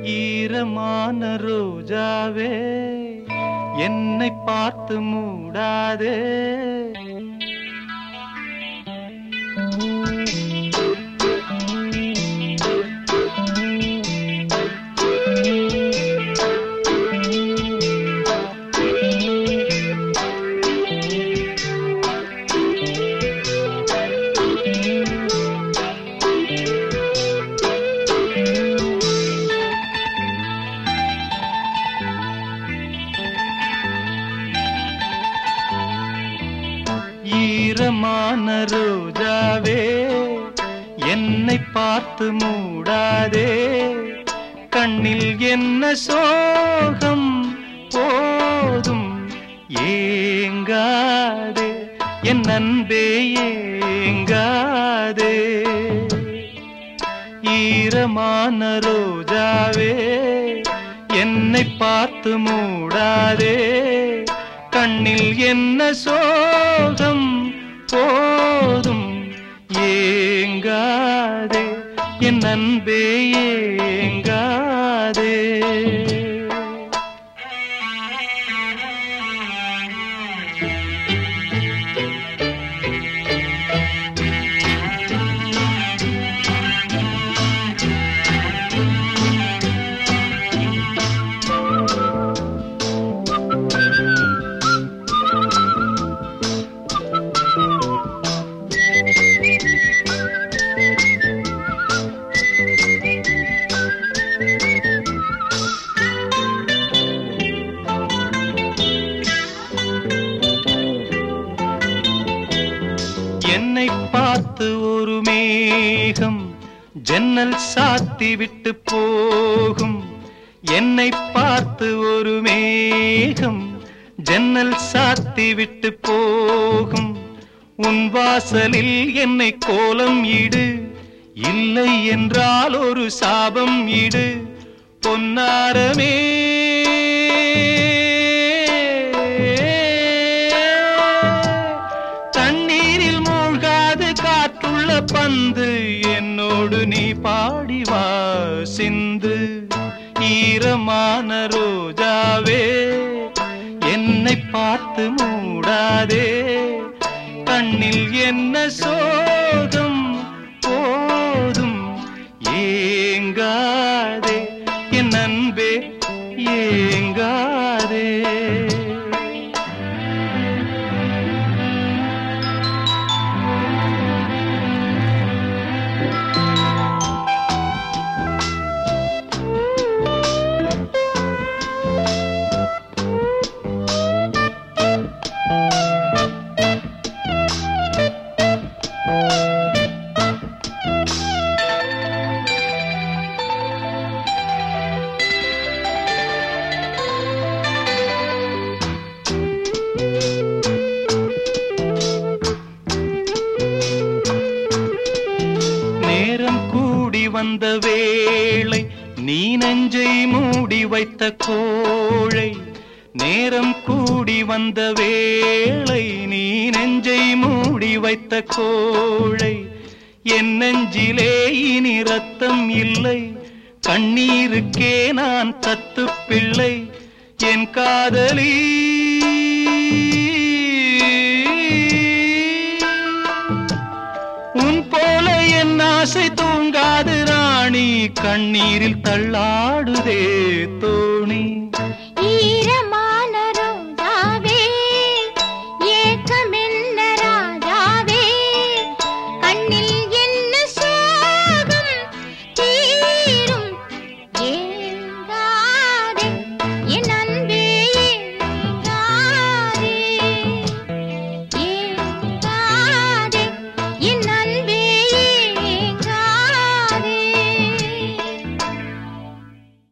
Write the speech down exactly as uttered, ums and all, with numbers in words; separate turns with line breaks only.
ஈரமான ரோஜாவே என்னை பார்த்து மூடாதே. ஈரமான ரோஜாவே என்னை பார்த்து மூடாதே. கண்ணில் என்ன சோகம் போதும் ஏங்காதே, என் அன்பே ஏங்காதே. ஈரமான ரோஜாவே என்னை பார்த்து மூடாதே. கண்ணில் என்ன சோகம் போதும் ஏங்காதே, என் அன்பே ஏங்காதே. என்னை பார்த்து ஒரு மேகம் ஜன்னல் சாத்தி விட்டு போகும். என்னை பார்த்து ஒரு மேகம் ஜன்னல் சாத்தி விட்டு போகும். உன் வாசலில் என்னை கோலம் இடு, இல்லை என்றால் ஒரு சாபம் இடு. பொன்னாரமே பந்து என்னோடு நீ பாடிவா சிந்து. ஈரமான ரோஜாவே என்னை பார்த்து மூடாதே. கண்ணில் என்ன சோகம் போதும் ஏங்காதே, என் அன்பே ஏங்காதே. நேரம் கூடி வந்த வேளை நீ நெஞ்சை மூடி வைத்த கோழை. நேரம் கூடி வந்த வேளை நீ நெஞ்சை மூடி வைத்த கோழை. என் நெஞ்சிலே இனி ரத்தம் இல்லை, கண்ணீருக்கே நான் தத்து பிள்ளை. என் காதலி உன் போல என் ஆசை தூங்காது ராணி, கண்ணீரில் தள்ளாடுதே தோணி.
ஈரமான ரோஜாவே ஏக்கமே